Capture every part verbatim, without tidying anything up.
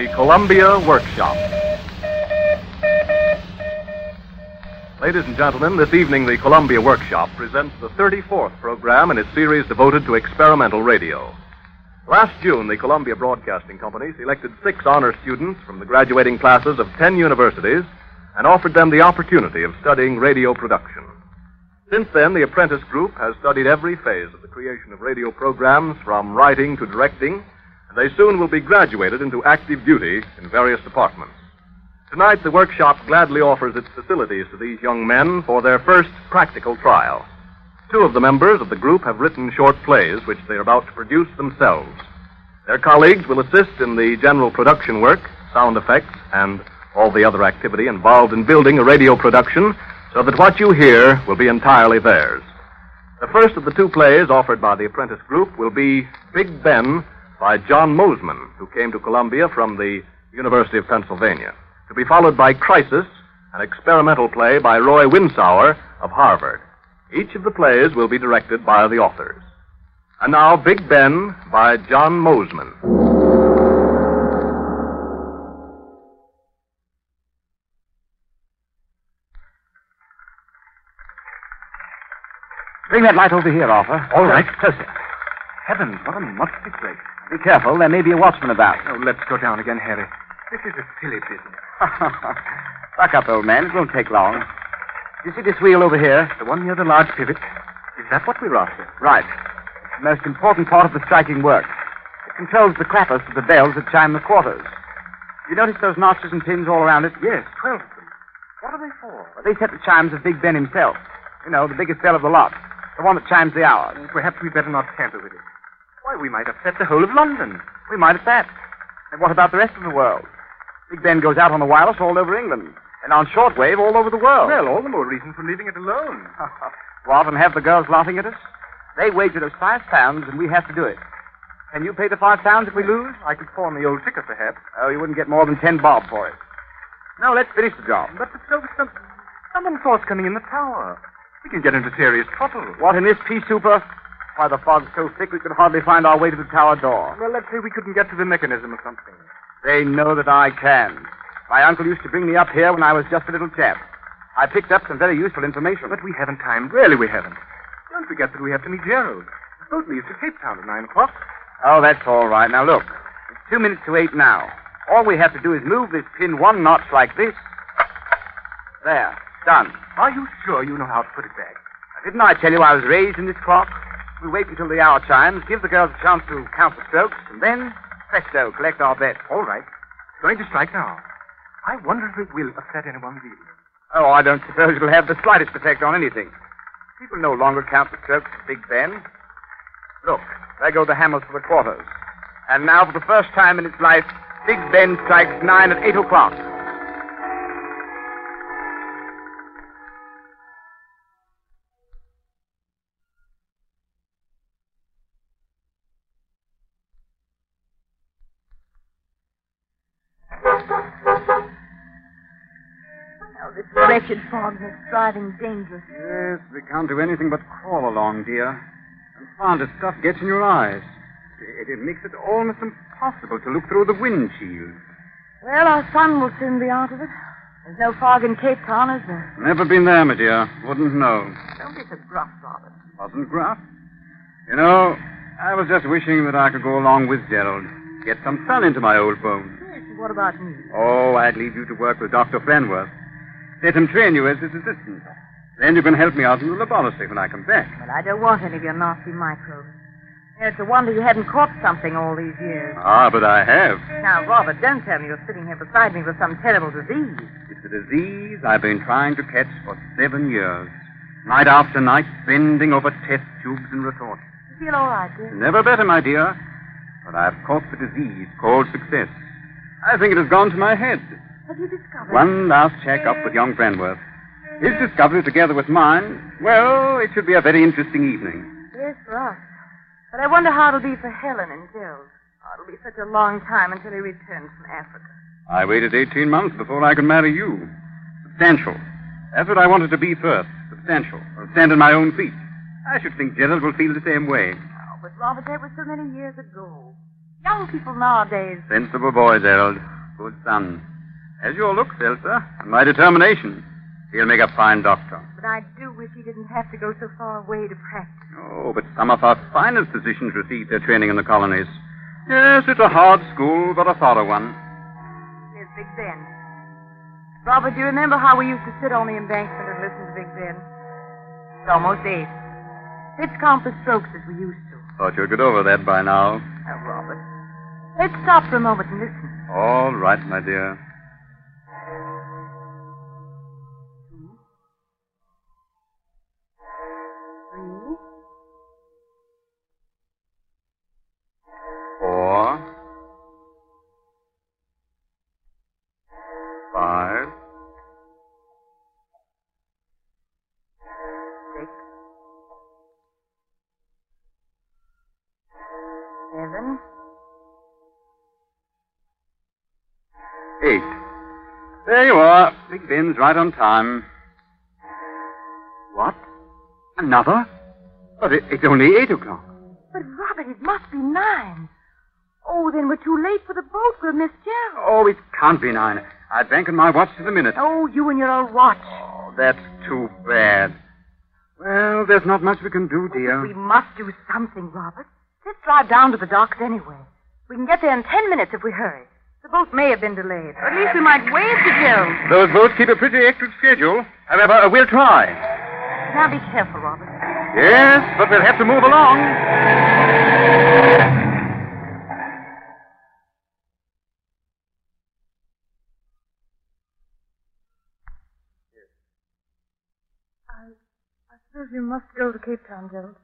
The Columbia Workshop. Ladies and gentlemen, this evening the Columbia Workshop presents the thirty-fourth program in its series devoted to experimental radio. Last June, the Columbia Broadcasting Company selected six honor students from the graduating classes of ten universities and offered them the opportunity of studying radio production. Since then, the apprentice group has studied every phase of the creation of radio programs, from writing to directing, and they soon will be graduated into active duty in various departments. Tonight, the workshop gladly offers its facilities to these young men for their first practical trial. Two of the members of the group have written short plays which they are about to produce themselves. Their colleagues will assist in the general production work, sound effects, and all the other activity involved in building a radio production so that what you hear will be entirely theirs. The first of the two plays offered by the apprentice group will be Big Ben by John Mosman, who came to Columbia from the University of Pennsylvania, to be followed by Crisis, an experimental play by Roy Winsauer of Harvard. Each of the plays will be directed by the authors. And now, Big Ben by John Mosman. Bring that light over here, Arthur. All right. Closer. Heavens, what a monster place. Be careful. There may be a watchman about. Oh, let's go down again, Harry. This is a silly business. Back up, old man. It won't take long. You see this wheel over here? The one near the large pivot. Is that what we're after? Right. It's the most important part of the striking work. It controls the clappers to the bells that chime the quarters. You notice those notches and pins all around it? Yes, twelve of them. What are they for? Well, they set the chimes of Big Ben himself. You know, the biggest bell of the lot. The one that chimes the hours. Perhaps we'd better not tamper with it. Why, we might upset the whole of London. We might at that. And what about the rest of the world? Big Ben goes out on the wireless all over England, and on shortwave all over the world. Well, all the more reason for leaving it alone. What, and have the girls laughing at us? They wagered us five pounds, and we have to do it. Can you pay the five pounds if we lose? I could pawn the old ticker, perhaps. Oh, you wouldn't get more than ten bob for it. No, let's finish the job. But there's some, someone saw us coming in the tower. We can get into serious trouble. What, in this pea super? Why, the fog's so thick we could hardly find our way to the tower door. Well, let's say we couldn't get to the mechanism or something. They know that I can. My uncle used to bring me up here when I was just a little chap. I picked up some very useful information. But we haven't time. Really, we haven't. Don't forget that we have to meet Gerald. The boat leaves for Cape Town at nine o'clock. Oh, that's all right. Now, look. It's two minutes to eight now. All we have to do is move this pin one notch like this. There. Done. Are you sure you know how to put it back? Didn't I tell you I was raised in this clock? We wait until the hour chimes, give the girls a chance to count the strokes, and then, presto, collect our bet. All right. It's going to strike now. I wonder if it will upset anyone's evening. Oh, I don't suppose it'll have the slightest effect on anything. People no longer count the strokes of Big Ben. Look, there go the hammers for the quarters. And now, for the first time in its life, Big Ben strikes nine at eight o'clock. This wretched fog makes driving dangerous. Yes, we can't do anything but crawl along, dear. And farther stuff gets in your eyes. It, it makes it almost impossible to look through the windshield. Well, our sun will soon be out of it. There's no fog in Cape Town, is there? Never been there, my dear. Wouldn't know. Don't be so gruff, Robert. Wasn't gruff. You know, I was just wishing that I could go along with Gerald. Get some sun into my old bones. Yes, what about me? Oh, I'd leave you to work with Doctor Fenworth. Let him train you as his assistant. Then you can help me out in the laboratory when I come back. Well, I don't want any of your nasty microbes. It's a wonder you hadn't caught something all these years. Ah, but I have. Now, Robert, don't tell me you're sitting here beside me with some terrible disease. It's a disease I've been trying to catch for seven years. Night after night, bending over test tubes and retorts. You feel all right, dear? Never better, my dear. But I've caught the disease called success. I think it has gone to my head. Have you discovered? One last check-up with young Fenworth. His discovery, together with mine, well, it should be a very interesting evening. Yes, for us. But I wonder how it'll be for Helen and Gerald. Oh, it'll be such a long time until he returns from Africa. I waited eighteen months before I could marry you. Substantial. That's what I wanted to be first. Substantial. Or stand on my own feet. I should think Gerald will feel the same way. Oh, but Robert, that was so many years ago. Young people nowadays. Sensible boy, Gerald. Good son. As your looks, Elsa, and my determination, he'll make a fine doctor. But I do wish he didn't have to go so far away to practice. Oh, but some of our finest physicians receive their training in the colonies. Yes, it's a hard school, but a thorough one. There's Big Ben. Robert, do you remember how we used to sit on the embankment and listen to Big Ben? It's almost eight. Let's count the strokes as we used to. Thought you'd get over that by now. Oh, Robert. Let's stop for a moment and listen. All right, my dear. Three. Four. Five. Six. Seven. Eight. There you are. Big Ben's right on time. What? Another? But it, it's only eight o'clock. But, Robert, it must be nine. Oh, then we're too late for the boat. We'll miss Gerald. Oh, it can't be nine. I'd bank on my watch to the minute. Oh, you and your old watch. Oh, that's too bad. Well, there's not much we can do, dear. We must do something, Robert. Let's drive down to the docks anyway. We can get there in ten minutes if we hurry. The boat may have been delayed. Or at least we might wave to Gerald. Those boats keep a pretty hectic schedule. However, uh, we'll try. Now be careful, Robert. Yes, but we'll have to move along. I, I suppose you must go to Cape Town, Gerald.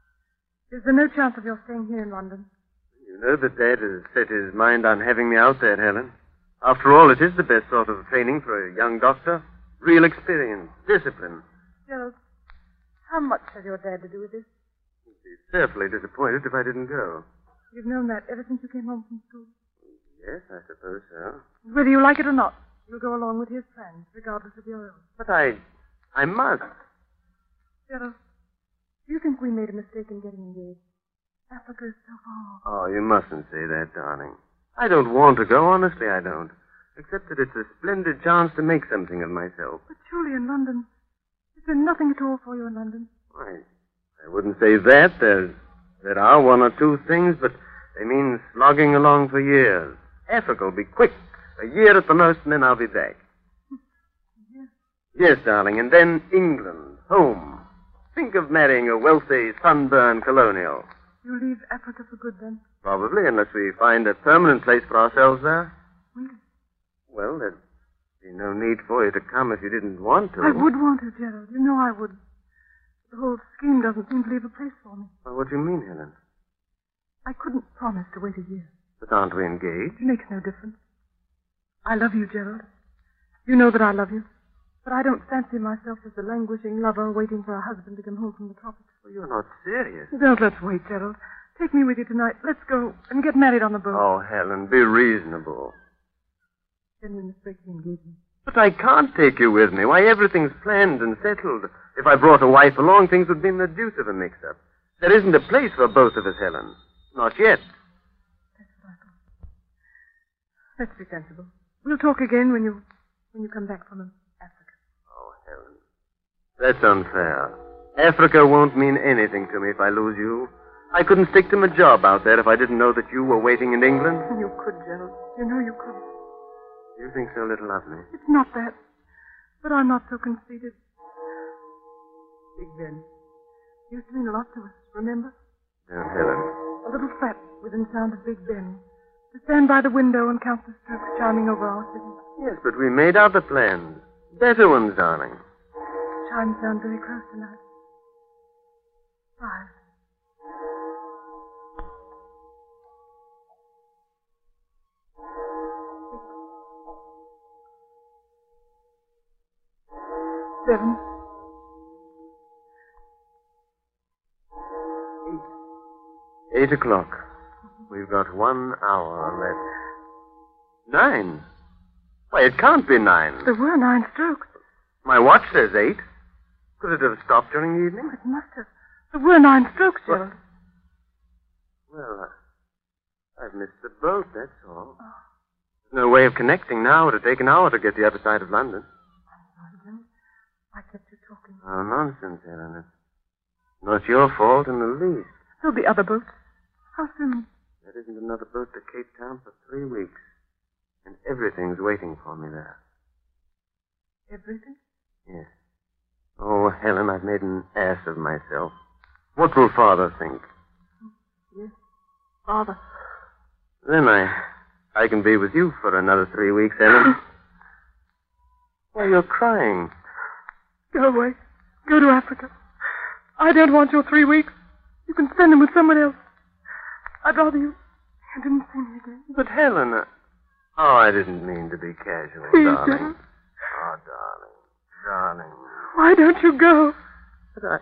Is there no chance of your staying here in London? You know that Dad has set his mind on having me out there, Helen. After all, it is the best sort of training for a young doctor. Real experience, discipline. Gerald, how much has your dad to do with this? He'd be fearfully disappointed if I didn't go. You've known that ever since you came home from school. Yes, I suppose so. Whether you like it or not, you'll go along with his plans, regardless of your own. But I... I must. Gerald, do you think we made a mistake in getting engaged? Africa is so far. Oh, you mustn't say that, darling. I don't want to go, honestly, I don't. Except that it's a splendid chance to make something of myself. But surely in London, is there nothing at all for you in London? Why, I wouldn't say that. There's, there are one or two things, but they mean slogging along for years. Africa will be quick. A year at the most, and then I'll be back. Yes. Yes, darling, and then England, home. Think of marrying a wealthy, sunburned colonial. You'll leave Africa for good, then? Probably, unless we find a permanent place for ourselves there. Really? Well, there'd be no need for you to come if you didn't want to. I would want to, Gerald. You know I would. The whole scheme doesn't seem to leave a place for me. Well, what do you mean, Helen? I couldn't promise to wait a year. But aren't we engaged? It makes no difference. I love you, Gerald. You know that I love you. But I don't fancy myself as a languishing lover waiting for a husband to come home from the tropics. Well, you're not serious. Don't let's wait, Gerald. Take me with you tonight. Let's go and get married on the boat. Oh, Helen, be reasonable. Then we must break the engagement. But I can't take you with me. Why, everything's planned and settled. If I brought a wife along, things would be in the deuce of a mix-up. There isn't a place for both of us, Helen. Not yet. That's what I thought. Let's be sensible. We'll talk again when you when you come back from Africa. Oh, Helen. That's unfair. Africa won't mean anything to me if I lose you. I couldn't stick to my job out there if I didn't know that you were waiting in England. You could, Gerald. You know you could. You think so little of me? It's not that. But I'm not so conceited. Big Ben. Used to mean a lot to us, remember? Now, Helen. A little flat within sound of Big Ben. To stand by the window and count the strokes chiming over our city. Yes, but we made other plans. Better ones, darling. Chimes sound very close tonight. Five. Seven. Eight. Eight o'clock. We've got one hour left. Nine? Why, it can't be nine. There were nine strokes. My watch says eight. Could it have stopped during the evening? It must have. There were nine strokes, Gerald. Well, uh, I've missed the boat, that's all. Oh. No way of connecting now. It would take an hour to get the other side of London. London? I kept you talking. Oh, nonsense, Helen. It's not your fault in the least. There'll be other boats. How soon? There isn't another boat to Cape Town for three weeks. And everything's waiting for me there. Everything? Yes. Oh, Helen, I've made an ass of myself. What will Father think? Yes, Father. Then I... I can be with you for another three weeks, Helen. Why, you're crying. Go away. Go to Africa. I don't want your three weeks. You can spend them with someone else. I'd rather you... you didn't see me again. But, Helen... Uh... Oh, I didn't mean to be casual, Please darling. don't. Oh, darling. Darling. Why don't you go? But I...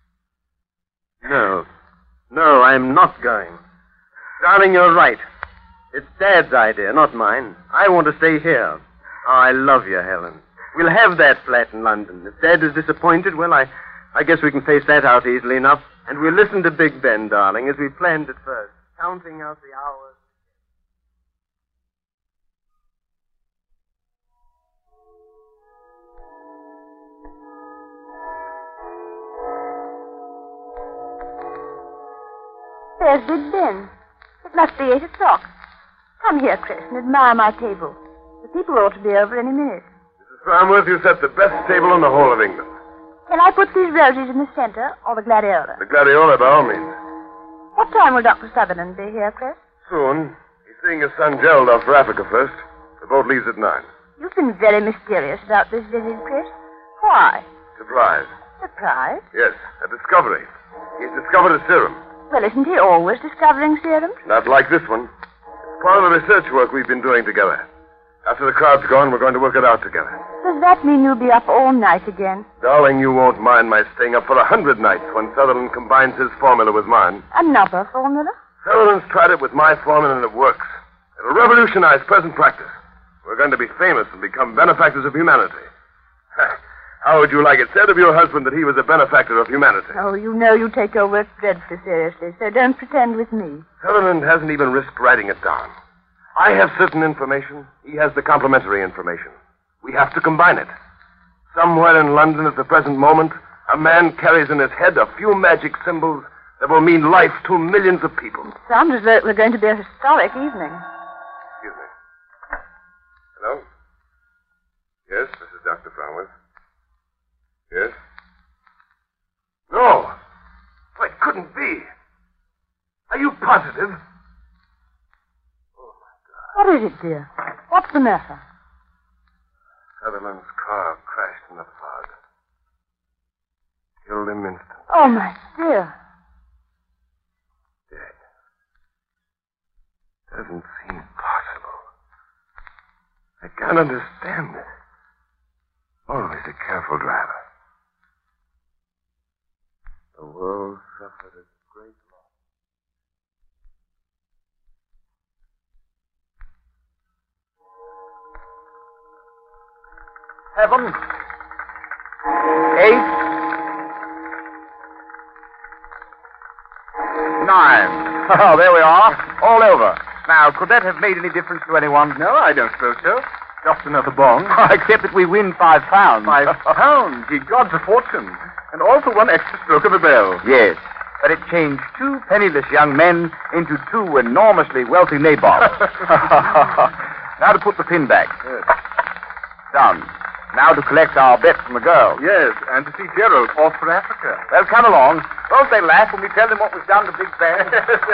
No. No, I'm not going. Darling, you're right. It's Dad's idea, not mine. I want to stay here. Oh, I love you, Helen. We'll have that flat in London. If Dad is disappointed, well, I, I guess we can face that out easily enough. And we'll listen to Big Ben, darling, as we planned at first, counting out the hours. There's Big Ben. It must be eight o'clock. Come here, Chris, and admire my table. The people ought to be over any minute. Missus Farnworth, you set the best table in the whole of England. Can I put these roses in the center, or the gladiola? The gladiola, by all means. What time will Doctor Sutherland be here, Chris? Soon. He's seeing his son Gerald off for Africa first. The boat leaves at nine. You've been very mysterious about this visit, Chris. Why? Surprise. Surprise? Yes, a discovery. He's discovered a serum. Well, isn't he always discovering serums? Not like this one. It's part of the research work we've been doing together. After the crowd's gone, we're going to work it out together. Does that mean you'll be up all night again? Darling, you won't mind my staying up for a hundred nights when Sutherland combines his formula with mine. Another formula? Sutherland's tried it with my formula and it works. It'll revolutionize present practice. We're going to be famous and become benefactors of humanity. How would you like it said of your husband that he was a benefactor of humanity? Oh, you know you take your work dreadfully seriously, so don't pretend with me. Sutherland hasn't even risked writing it down. I have certain information. He has the complementary information. We have to combine it. Somewhere in London at the present moment, a man carries in his head a few magic symbols that will mean life to millions of people. It sounds as though it were going to be a historic evening. Excuse me. Hello? Yes, this is Doctor Farnworth. Yes? No! Well, it couldn't be. Are you positive? Oh, my God. What is it, dear? What's the matter? Sutherland's car crashed in the fog. Killed him instantly. Oh, my dear. Dead. Doesn't seem possible. I can't understand it. Always a careful driver. The world suffered a great loss. Seven. Eight. Nine. Oh, there we are. All over. Now, could that have made any difference to anyone? No, I don't suppose so. Just another bong. Except that we win five pounds. Five pounds? Ye gods, a fortune. And also one extra stroke of the bell. Yes. But it changed two penniless young men into two enormously wealthy nabobs. Now to put the pin back. Yes. Done. Now to collect our bet from the girl. Yes, and to see Gerald off for Africa. Well, come along. Won't they laugh when we tell them what was done to Big Ben?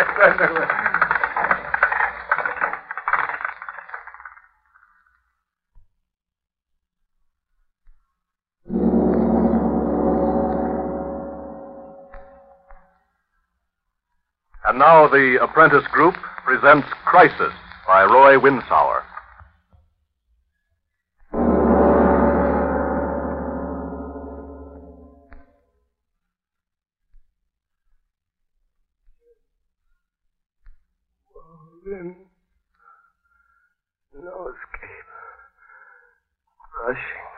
And now the Apprentice Group presents Crisis by Roy Winsauer. Walden. No escape. Rushing.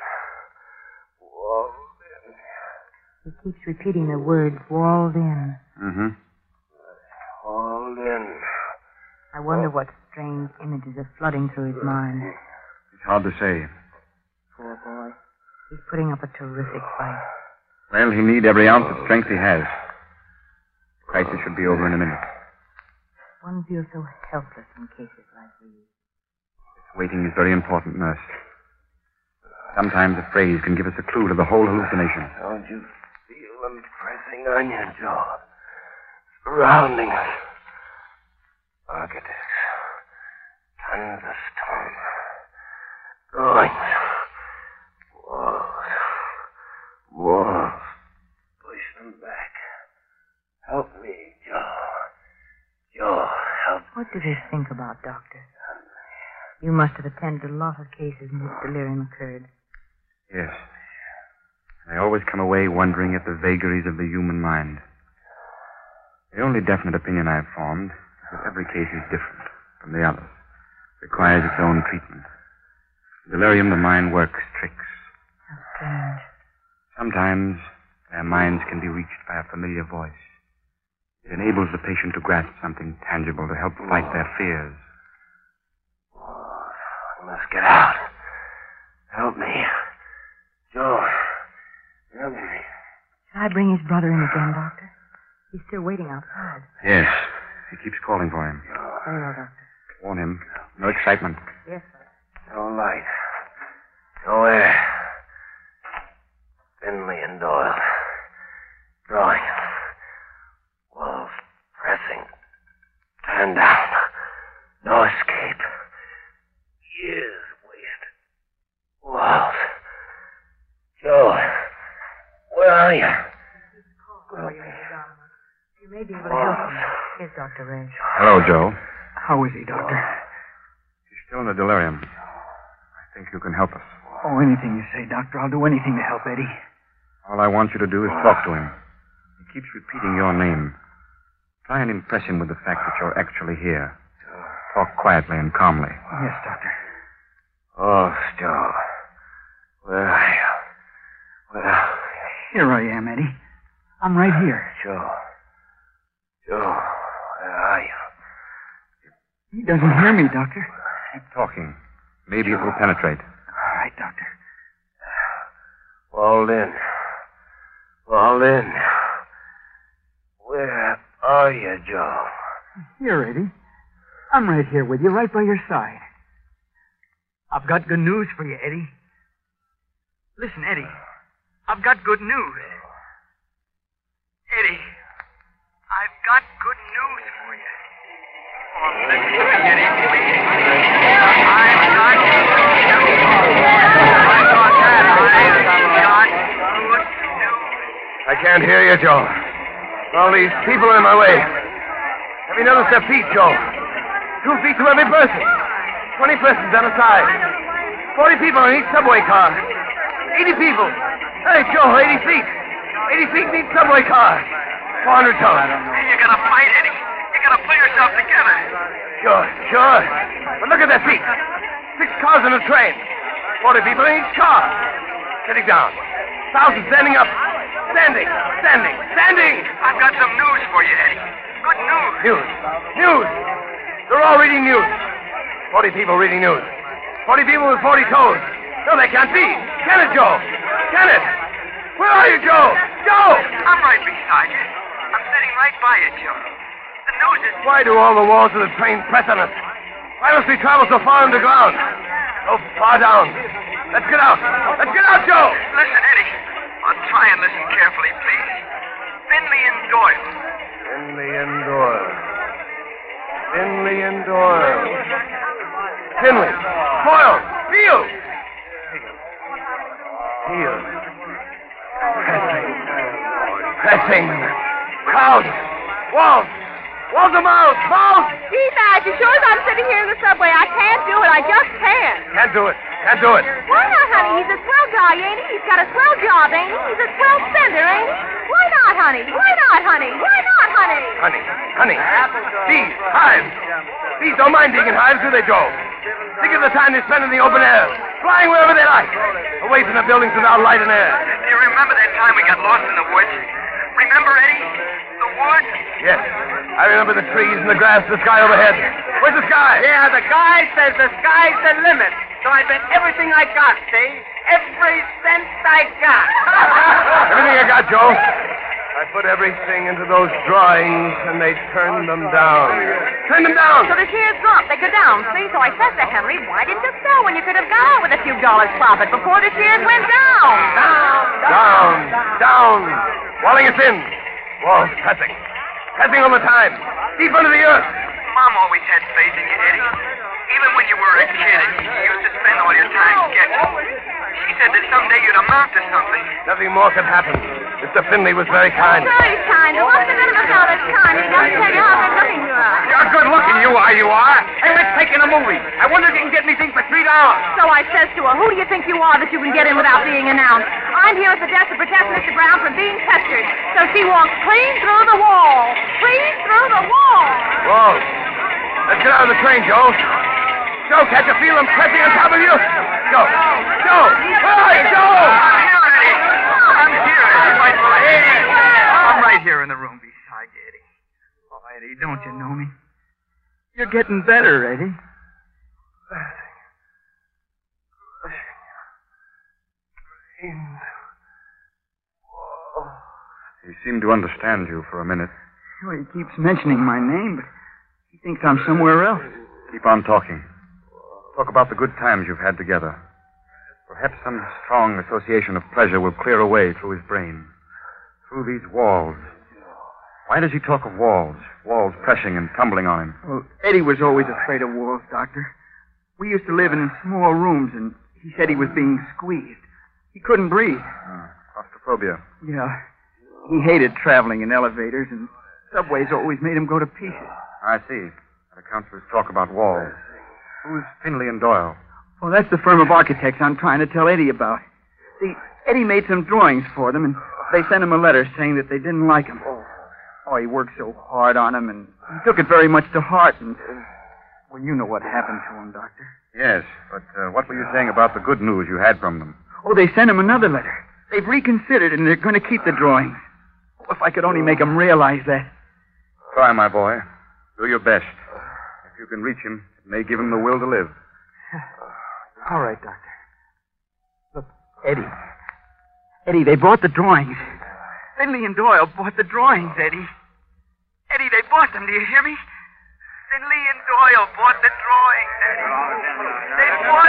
Walden. He keeps repeating the word, walled in. Mm-hmm. Walden. I wonder what strange images are flooding through his mind. It's hard to say. Poor boy. He's putting up a terrific fight. Well, he'll need every ounce of strength he has. The crisis should be over in a minute. One feels so helpless in cases like these. Waiting is very important, nurse. Sometimes a phrase can give us a clue to the whole hallucination. Don't you feel them pressing on your jaw? Surrounding us. Architects. Tons of stone. Drawings. Walls. Walls. Push them back. Help me, Joe. Joe, help What do they think about, Doctor? You must have attended a lot of cases in which delirium occurred. Yes. I always come away wondering at the vagaries of the human mind. The only definite opinion I've formed is that every case is different from the others. Requires its own treatment. In delirium, the mind works tricks. How strange. Sometimes their minds can be reached by a familiar voice. It enables the patient to grasp something tangible to help fight their fears. I must get out. Help me. Joe, help me. Should I bring his brother in again, Doctor? He's still waiting outside. Yes. He keeps calling for him. Very well, Doctor. Warn him. No excitement. Yes, sir. No light. No air. Finley and Doyle. Drawing. Walls pressing. Turn down. No escape. Years wasted. Walls. Joe, where are you? You may be able to help him. Here's Doctor Ray. Hello, Joe. How is he, Doctor? He's still in a delirium. I think you can help us. Oh, anything you say, Doctor. I'll do anything to help Eddie. All I want you to do is talk to him. He keeps repeating your name. Try and impress him with the fact that you're actually here. Talk quietly and calmly. Yes, Doctor. Oh, Joe. Where are you? Where are you? Here I am, Eddie. I'm right here. Joe. Joe, where are you? He doesn't hear me, Doctor. Keep talking. Maybe it will penetrate. All right, Doctor. Walled in. Walled in. Where are you, Joe? Here, Eddie. I'm right here with you, right by your side. I've got good news for you, Eddie. Listen, Eddie. I've got good news. Eddie, I've got good news for you. Oh, listen to me, Eddie, please. I've got good news. I thought that I've got good news. I can't hear you, Joe. All these people are in my way. Have you noticed their feet, Joe? Two feet to every person. Twenty persons on a side. Forty people in each subway car. Eighty people. Hey, Joe, eighty feet. Eighty feet in each subway car. Four hundred tons. Hey, you gotta fight, Eddie. You gotta pull yourself together. Sure, sure. But look at their feet. Six cars in a train. Forty people in each car. Sitting down. Thousands standing up. Standing, standing, standing. I've got some news for you, Eddie. Good news. News. News. They're all reading news. Forty people reading news. Forty people with forty toes. No, they can't be. Can it, Joe? Can it? Where are you, Joe? Joe! I'm right beside you. I'm sitting right by you, Joe. The news is... Why do all the walls of the train press on us? Why must we travel so far underground? So far down. Let's get out. Let's get out, Joe! Listen, Eddie. I'll try and listen carefully, please. Finley and Doyle. Finley and Doyle. Finley and Doyle. Finley. Doyle. Field. Field. Pressing. Pressing. Crowd. Walls. Walls of mouths. Mouths. Gee, Madge, as sure as I'm sitting here in the subway, I can't do it. I just can't. Can't do it. Can't do it. Why not, honey? He's a swell guy, ain't he? He's got a swell job, ain't he? He's a swell spender, ain't he? Why not, honey? Why not, honey? Why not, honey? Honey. Honey. Bees. Hives. Bees don't mind being in hives, do they, Joe? Think of the time they spend in the open air, flying wherever they like, away from the buildings without light and air. Do you remember that time we got lost in the woods? Remember, Eddie? The wood? Yes. I remember the trees and the grass and the sky overhead. Where's the sky? Yeah, the guy says the sky's the limit. So I bet everything I got, see? Every cent I got. Everything I got, Joe. I put everything into those drawings, and they turned them down. Turned them down! So the shares dropped. They go down. See, so I said to Henry, why didn't you sell when you could have got out with a few dollars profit before the shares went down? Down, down, down. Walling us in. Walls pressing. Pressing all the time. Deep under the earth. Mom always had faith in you, Eddie. Even when you were a kid and you used to spend all your time sketching. She said that someday you'd amount to something. Nothing more could happen. Mister Finley was very kind. Very kind. And what's the good of a fellow's kind if he doesn't tell you how good looking you are? You're good looking, you are, you are. Hey, let's take in a movie. I wonder if you can get me things for three dollars. So I says to her, who do you think you are that you can get in without being announced? I'm here at the desk to protect Mister Brown from being pestered. So she walks clean through the wall. Clean through the wall. Whoa. Let's get out of the train, Joe. Joe, can't you feel them pressing on top of you? Joe. Joe. Hey, Joe! I'm here, Eddie. I'm here, Eddie. Right behind you. I'm right here in the room beside you, Eddie. Oh, Eddie, don't you know me? You're getting better, Eddie. He seemed to understand you for a minute. Well, he keeps mentioning my name, but he thinks I'm somewhere else. Keep on talking. Talk about the good times you've had together. Perhaps some strong association of pleasure will clear away through his brain. Through these walls. Why does he talk of walls? Walls pressing and tumbling on him. Well, Eddie was always afraid of walls, Doctor. We used to live in small rooms, and he said he was being squeezed. He couldn't breathe. Oh, claustrophobia. Yeah. He hated traveling in elevators, and subways always made him go to pieces. I see. That accounts for his talk about walls. Who's Finley and Doyle? Well, that's the firm of architects I'm trying to tell Eddie about. See, Eddie made some drawings for them, and they sent him a letter saying that they didn't like him. Oh, he worked so hard on them, and he took it very much to heart, and... Well, you know what happened to him, Doctor. Yes, but uh, what were you saying about the good news you had from them? Oh, they sent him another letter. They've reconsidered, and they're going to keep the drawings. Oh, if I could only make them realize that. Try, my boy. Do your best. If you can reach him, it may give him the will to live. All right, Doctor. Look, Eddie. Eddie, they bought the drawings. Finley and Doyle bought the drawings, Eddie. Eddie, they bought them. Do you hear me? Finley and Doyle bought the drawings, Eddie. They bought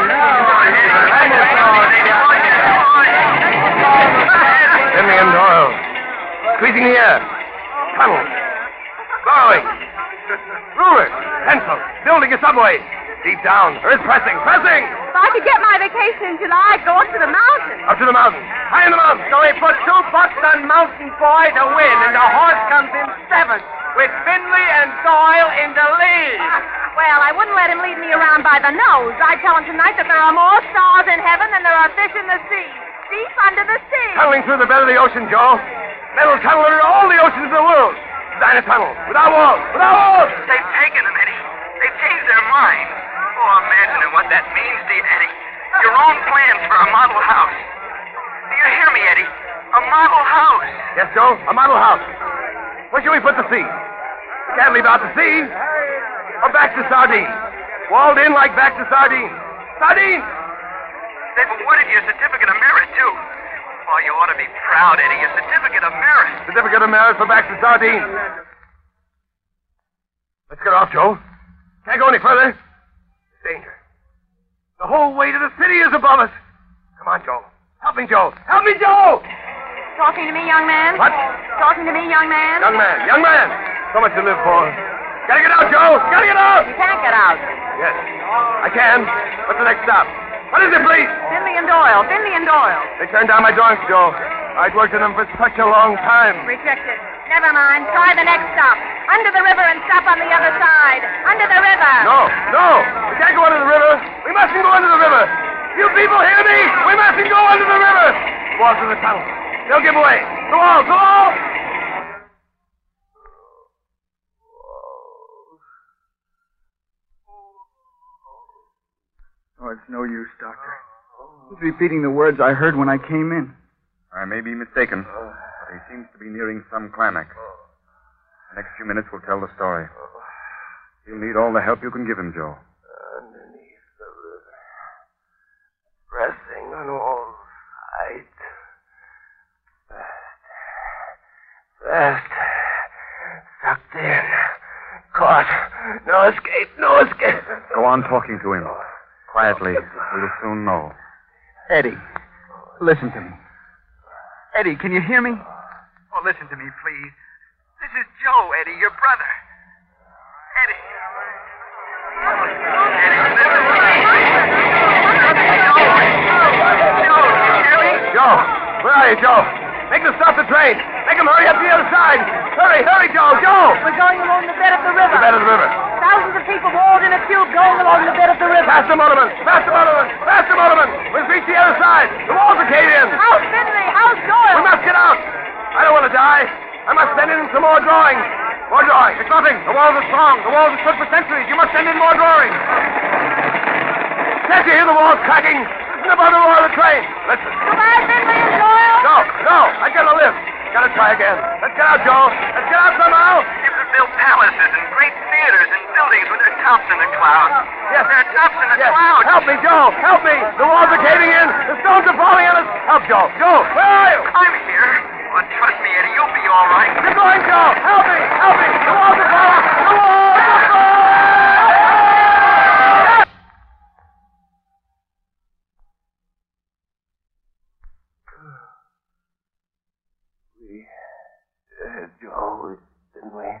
them. Finley and Doyle. Squeezing the air. Tunnels. Blowing. Ruler. Pencil. Building a subway. Deep down. Earth pressing. Pressing. If I could get my vacation in July, I'd go up to the mountains. Up to the mountains. High in the mountains. So he put two bucks on Mountain Boy to win, and the horse comes in seventh, with Finley and Doyle in the lead. Well, I wouldn't let him lead me around by the nose. I'd tell him tonight that there are more stars in heaven than there are fish in the sea. Deep under the sea. Tunneling through the bed of the ocean, Joe. Metal tunnel under all the oceans of the world. Design a tunnel. Without walls. Without walls. They've taken them, Eddie. They've changed their mind. Oh, imagine what that means to you, Eddie. Your own plans for a model house. Do you hear me, Eddie? A model house. Yes, Joe. A model house. Where shall we put the sea? We can't leave out the sea. Or back to Sardine. Walled in like back to Sardine. Sardine! They've awarded you a certificate of merit, too. Oh, you ought to be proud, Eddie. A certificate of merit. Certificate of merit for back to Sardine. Let's get off, Joe. Can't go any further. It's danger. The whole way to the city is above us. Come on, Joe. Help me, Joe. Help me, Joe! Talking to me, young man? What? Talking to me, young man? Young man. Young man. So much to live for. Gotta get out, Joe. Gotta get out. You can't get out. Yes. I can. What's the next stop? What is it, please? Finley and Doyle. Finley and Doyle. They turned down my drawings, Joe. I'd worked on them for such a long time. Rejected. Never mind. Try the next stop. Under the river and stop on the other side. Under the river. No, no. We can't go under the river. We mustn't go under the river. You people hear me? We mustn't go under the river. The walls of the tunnel. They'll give away. The walls, the walls. Oh, it's no use, Doctor. He's repeating the words I heard when I came in. I may be mistaken. But He seems to be nearing some climax. The next few minutes will tell the story. He'll need all the help you can give him, Joe. Underneath the river. Pressing on all sides. Fast. Fast. Sucked in. Caught. No escape. No escape. Go on talking to him. Quietly. We'll soon know. Eddie, listen to me. Eddie, can you hear me? Oh, listen to me, please. This is Joe, Eddie, your brother. Eddie. Eddie, listen to me. Joe. Joe, do you hear me? Joe, where are you, Joe? Make them stop the train. Make them hurry up to the other side. Hurry, hurry, Joe, Joe! We're going along the bed of the river. The bed of the river. Thousands of people walled in a tube going along the bed of the river. Faster, motorman! Faster, motorman! Faster, motorman! We've reached the other side. The walls are caved in. How's Finley? How's Doyle? We must get out. I don't want to die. I must send in some more drawings. More drawings. It's nothing. The walls are strong. The walls have stood for centuries. You must send in more drawings. Can't you hear the walls cracking? Listen above the roar of the train. Listen. Goodbye, Finley and Doyle. No, no. I got a lift. Gotta try again. Let's get out, Joe. Let's get out somehow. You could build palaces and great theaters and buildings with their tops in the clouds. Yes. Their tops in the Yes. clouds. Help me, Joe. Help me. The walls are caving in. The stones are falling on us. Help, Joe. Joe, where are you? I'm here. Oh, trust me, Eddie, you'll be all right. You're going, Joe. Help me. Help me. The walls are falling. The walls are falling. We did, Joe, didn't we?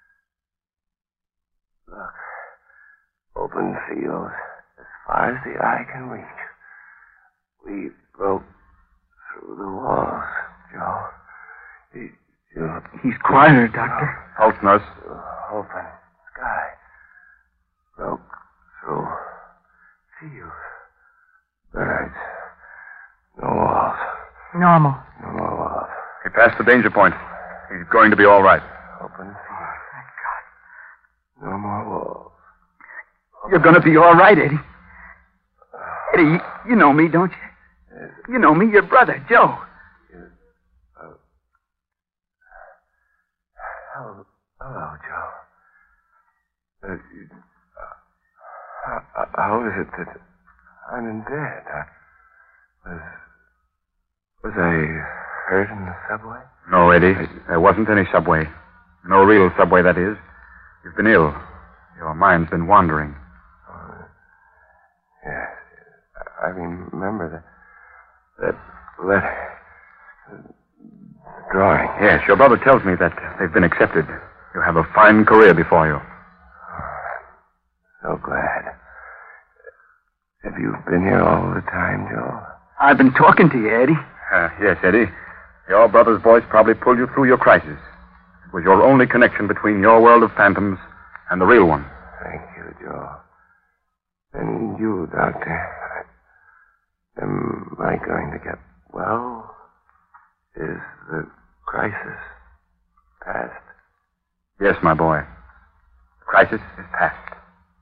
Look. Open fields as far as the eye can reach. We broke through the walls, Joe. He, you, He's quieter, Doctor. Pulse, nurse. open sky. Broke through fields. Birds. No walls. Normal. No more walls. He passed the danger point. He's going to be all right. Open fields. Thank God. No more walls. You're going to be all right, Eddie. Eddie, you, you know me, don't you? You know me, your brother, Joe. Uh, hello, hello, Joe. Uh, you, uh, how, how is it that I'm dead? Uh, was, was I hurt in the subway? No, Eddie. There wasn't any subway. No real subway, that is. You've been ill. Your mind's been wandering. Yes, I remember that that letter, the drawing. Yes, your brother tells me that they've been accepted. You have a fine career before you. So glad. Have you been here all the time, Joe? I've been talking to you, Eddie. Uh, yes, Eddie. Your brother's voice probably pulled you through your crisis. It was your only connection between your world of phantoms and the real one. Thank you, Joe. And you, Doctor. Am I going to get well? Is the crisis past? Yes, my boy. The crisis is past.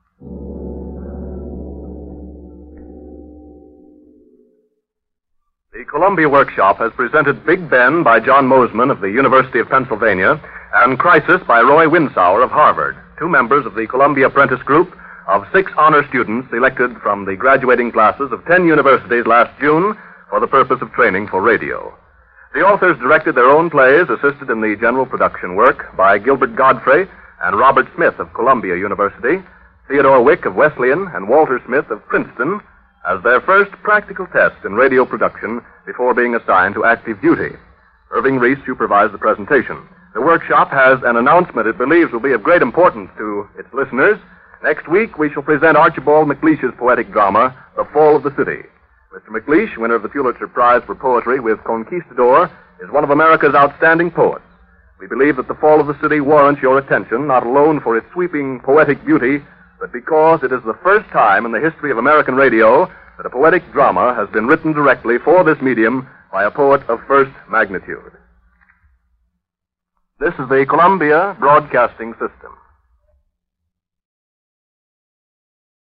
The Columbia Workshop has presented Big Ben by John Mosman of the University of Pennsylvania and Crisis by Roy Winsauer of Harvard, two members of the Columbia Apprentice Group of six honor students selected from the graduating classes of ten universities last June for the purpose of training for radio. The authors directed their own plays, assisted in the general production work by Gilbert Godfrey and Robert Smith of Columbia University, Theodore Wick of Wesleyan, and Walter Smith of Princeton, as their first practical test in radio production before being assigned to active duty. Irving Reese supervised the presentation. The workshop has an announcement it believes will be of great importance to its listeners. Next week, we shall present Archibald MacLeish's poetic drama, The Fall of the City. Mister MacLeish, winner of the Pulitzer Prize for Poetry with Conquistador, is one of America's outstanding poets. We believe that The Fall of the City warrants your attention, not alone for its sweeping poetic beauty, but because it is the first time in the history of American radio that a poetic drama has been written directly for this medium by a poet of first magnitude. This is the Columbia Broadcasting System.